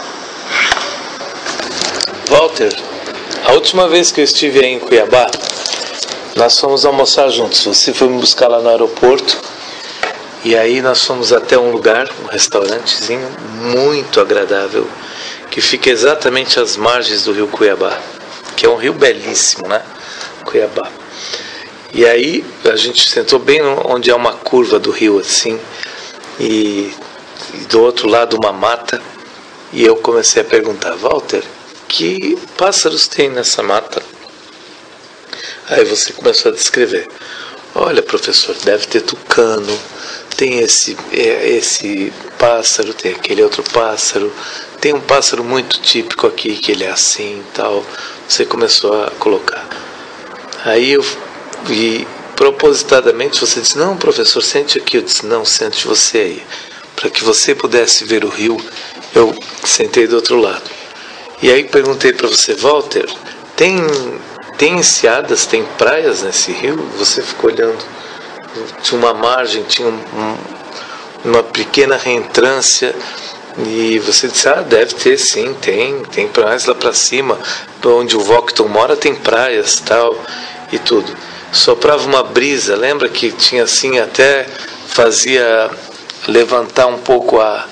A: Walter, a última vez que eu estive aí em Cuiabá, nós fomos almoçar juntos. Você foi me buscar lá no aeroporto e aí nós fomos até um lugar, um restaurantezinho muito agradável, que fica exatamente às margens do rio Cuiabá, que é um rio belíssimo, né? Cuiabá. E aí a gente sentou bem onde é uma curva do rio assim, e do outro lado uma mata, e eu comecei a perguntar: Walter, que pássaros tem nessa mata? Aí você começou a descrever. Olha, professor, deve ter tucano, tem esse pássaro, tem aquele outro pássaro, tem um pássaro muito típico aqui que ele é assim e tal. Você começou a colocar. Aí eu vi, propositadamente você disse: não, professor, sente aqui. Eu disse: não, sente você aí. Para que você pudesse ver o rio, eu sentei do outro lado. E aí perguntei para você: Walter, tem enseadas, tem praias nesse rio? Você ficou olhando. Tinha uma margem, tinha uma pequena reentrância. E você disse: deve ter sim, tem praias lá para cima, onde o Vocton mora tem praias tal, e tudo. Soprava uma brisa, lembra que tinha assim, até fazia levantar um pouco a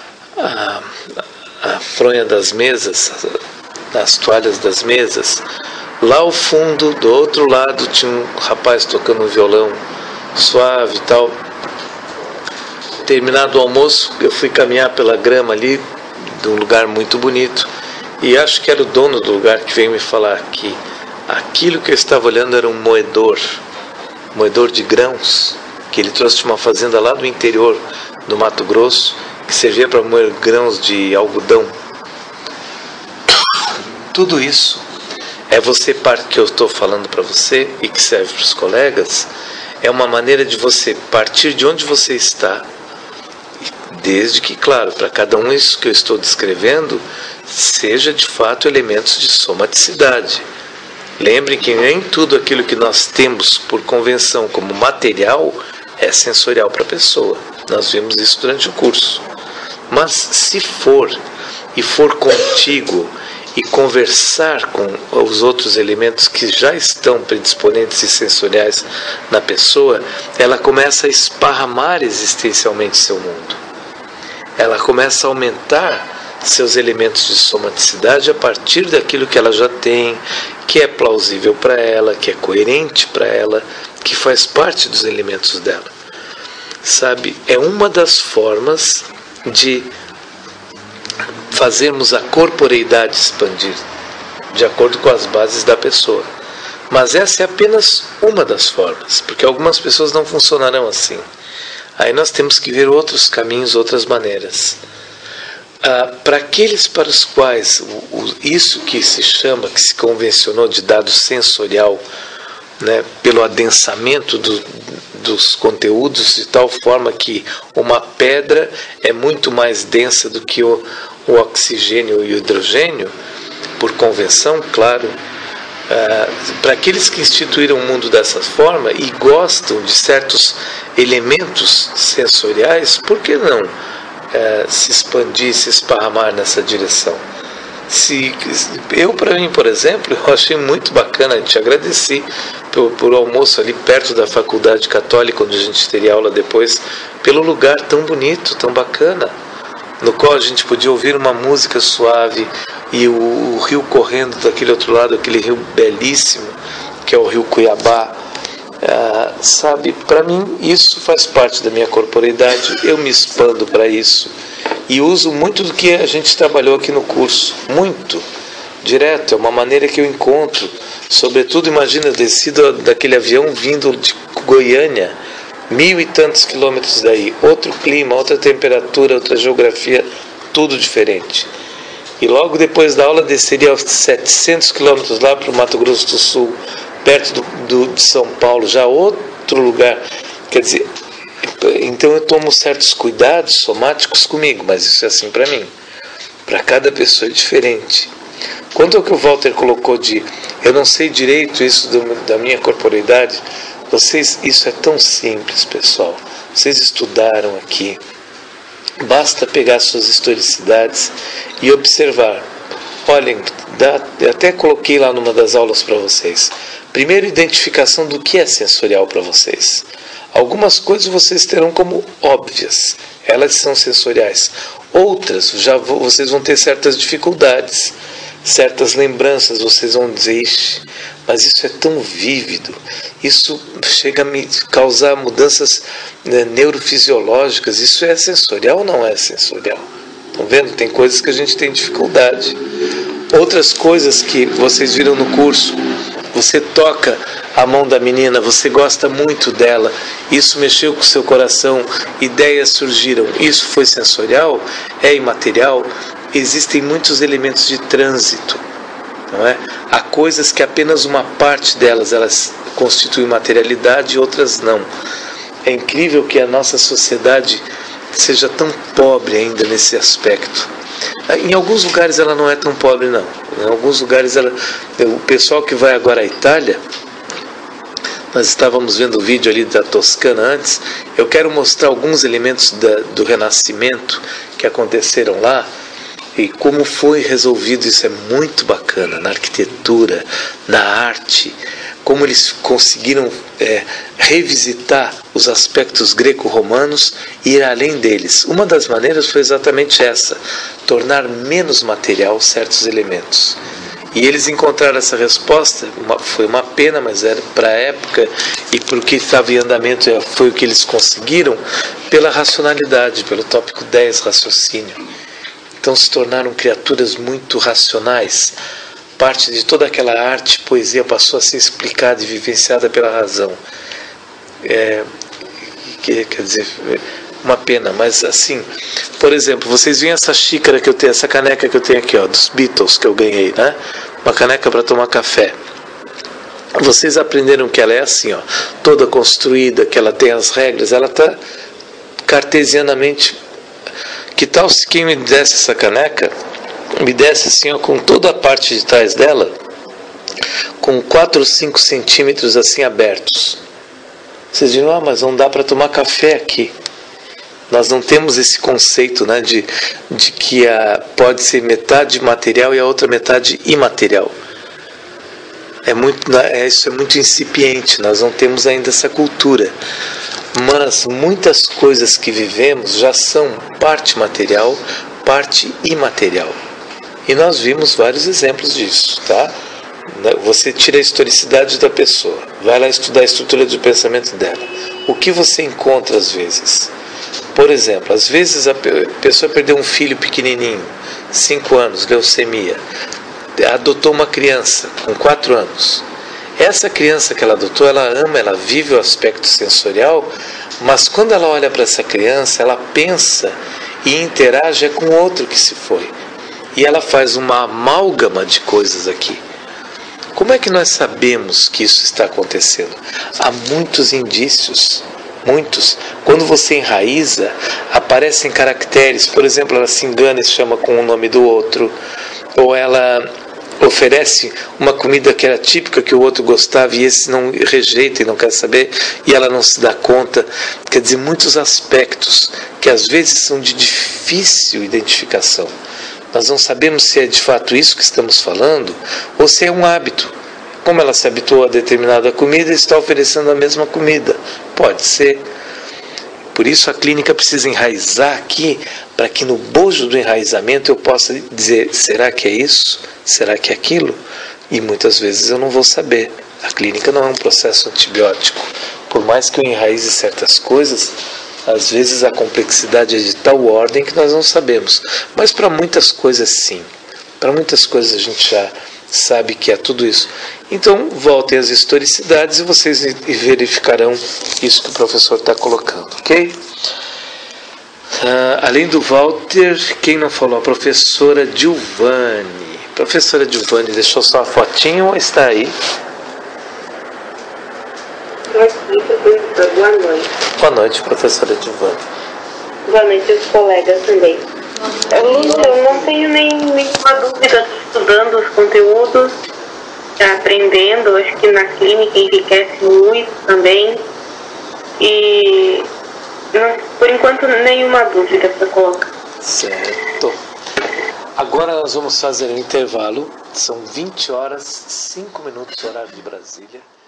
A: fronha das mesas, as toalhas das mesas. Lá ao fundo, do outro lado, tinha um rapaz tocando um violão suave e tal. Terminado o almoço, eu fui caminhar pela grama ali, de um lugar muito bonito, e acho que era o dono do lugar que veio me falar que aquilo que eu estava olhando era um moedor de grãos, que ele trouxe de uma fazenda lá do interior do Mato Grosso, que servia para moer grãos de algodão. Tudo isso é que eu estou falando para você e que serve para os colegas, é uma maneira de você partir de onde você está, desde que, claro, para cada um isso que eu estou descrevendo seja de fato elementos de somaticidade. Lembre que nem tudo aquilo que nós temos por convenção como material é sensorial para a pessoa. Nós vimos isso durante o curso. Mas se for contíguo e conversar com os outros elementos que já estão predisponentes e sensoriais na pessoa, ela começa a esparramar existencialmente seu mundo. Ela começa a aumentar seus elementos de somaticidade a partir daquilo que ela já tem, que é plausível para ela, que é coerente para ela, que faz parte dos elementos dela. Sabe, é uma das formas de fazermos a corporeidade expandir, de acordo com as bases da pessoa. Mas essa é apenas uma das formas, porque algumas pessoas não funcionarão assim. Aí nós temos que ver outros caminhos, outras maneiras. Para aqueles para os quais isso que se chama, que se convencionou de dado sensorial, né, pelo adensamento dos conteúdos, de tal forma que uma pedra é muito mais densa do que o oxigênio e o hidrogênio, por convenção, claro. Para aqueles que instituíram o mundo dessa forma e gostam de certos elementos sensoriais, por que não se expandir, se esparramar nessa direção? Para mim, por exemplo, eu achei muito bacana, te agradeci por almoço ali perto da Faculdade Católica, onde a gente teria aula depois, pelo lugar tão bonito, tão bacana, no qual a gente podia ouvir uma música suave e o rio correndo daquele outro lado, aquele rio belíssimo, que é o rio Cuiabá. Sabe, para mim isso faz parte da minha corporeidade, eu me expando para isso e uso muito do que a gente trabalhou aqui no curso, muito, direto, é uma maneira que eu encontro, sobretudo, imagina, descido daquele avião vindo de Goiânia, 1000 e tantos quilômetros daí, outro clima, outra temperatura, outra geografia, tudo diferente. E logo depois da aula desceria aos 700 quilômetros lá para o Mato Grosso do Sul, perto de São Paulo, já outro lugar. Quer dizer, Então eu tomo certos cuidados somáticos comigo, mas isso é assim para mim. Para cada pessoa é diferente. Quanto ao que o Walter colocou de eu não sei direito isso da minha corporeidade, isso é tão simples, pessoal. Vocês estudaram aqui. Basta pegar suas historicidades e observar. Olhem, até coloquei lá numa das aulas para vocês. Primeiro, identificação do que é sensorial para vocês. Algumas coisas vocês terão como óbvias, elas são sensoriais. Outras, vocês vão ter certas dificuldades, certas lembranças, vocês vão dizer, ixi, mas isso é tão vívido, isso chega a me causar mudanças neurofisiológicas, isso é sensorial ou não é sensorial? Estão vendo? Tem coisas que a gente tem dificuldade. Outras coisas que vocês viram no curso, você toca a mão da menina, você gosta muito dela, isso mexeu com o seu coração, ideias surgiram, isso foi sensorial, é imaterial. Existem muitos elementos de trânsito, não é? Há coisas que apenas uma parte delas elas constituem materialidade e outras não. É incrível que a nossa sociedade seja tão pobre ainda nesse aspecto. Em alguns lugares ela não é tão pobre não. Em alguns lugares o pessoal que vai agora à Itália, nós estávamos vendo o vídeo ali da Toscana antes, eu quero mostrar alguns elementos do Renascimento que aconteceram lá e como foi resolvido. Isso é muito bacana, na arquitetura, na arte, como eles conseguiram revisitar os aspectos greco-romanos e ir além deles. Uma das maneiras foi exatamente essa, tornar menos material certos elementos. E eles encontraram essa resposta, foi uma pena, mas era para a época e para o que estava em andamento, foi o que eles conseguiram, pela racionalidade, pelo tópico 10, raciocínio. Então se tornaram criaturas muito racionais. Parte de toda aquela arte, poesia passou a ser explicada e vivenciada pela razão. Quer dizer, uma pena, mas assim, por exemplo, vocês veem essa xícara que eu tenho, essa caneca que eu tenho aqui, ó, dos Beatles que eu ganhei, né? Uma caneca para tomar café. Vocês aprenderam que ela é assim, ó, toda construída, que ela tem as regras, ela está cartesianamente. Que tal se quem me desse essa caneca, me desse assim, ó, com toda a parte de trás dela, com 4 ou 5 centímetros assim abertos? Vocês diriam, mas não dá para tomar café aqui. Nós não temos esse conceito, né, de que pode ser metade material e a outra metade imaterial. Isso é muito incipiente, nós não temos ainda essa cultura. Mas muitas coisas que vivemos já são parte material, parte imaterial. E nós vimos vários exemplos disso, tá? Você tira a historicidade da pessoa, vai lá estudar a estrutura do pensamento dela. O que você encontra às vezes? Por exemplo, às vezes a pessoa perdeu um filho pequenininho, 5 anos, leucemia, adotou uma criança com 4 anos. Essa criança que ela adotou, ela ama, ela vive o aspecto sensorial, mas quando ela olha para essa criança, ela pensa e interage com outro que se foi. E ela faz uma amálgama de coisas aqui. Como é que nós sabemos que isso está acontecendo? Há muitos indícios. Muitos. Quando você enraiza, aparecem caracteres. Por exemplo, ela se engana e se chama com o nome do outro. Ou ela oferece uma comida que era típica, que o outro gostava, e esse não rejeita e não quer saber, e ela não se dá conta. Quer dizer, muitos aspectos que às vezes são de difícil identificação. Nós não sabemos se é de fato isso que estamos falando, ou se é um hábito. Como ela se habituou a determinada comida e está oferecendo a mesma comida. Pode ser. Por isso a clínica precisa enraizar aqui, para que no bojo do enraizamento eu possa dizer, será que é isso? Será que é aquilo? E muitas vezes eu não vou saber. A clínica não é um processo antibiótico. Por mais que eu enraize certas coisas, às vezes a complexidade é de tal ordem que nós não sabemos. Mas para muitas coisas sim. Para muitas coisas a gente já sabe que é tudo isso. Então voltem às historicidades e vocês verificarão isso que o professor está colocando, ok? Além do Walter, quem não falou? A professora Giovanni. Professora Giovanni deixou só a fotinho ou está aí?
H: Aqui, professor, boa noite.
A: Boa noite, professora Edivane.
H: Boa noite aos colegas também. Lúcia, eu não tenho nenhuma dúvida estudando os conteúdos, aprendendo, acho que na clínica enriquece muito também. E não, por enquanto nenhuma dúvida para colocar.
A: Certo. Agora nós vamos fazer um intervalo. São 20 horas, 5 minutos, horário de Brasília.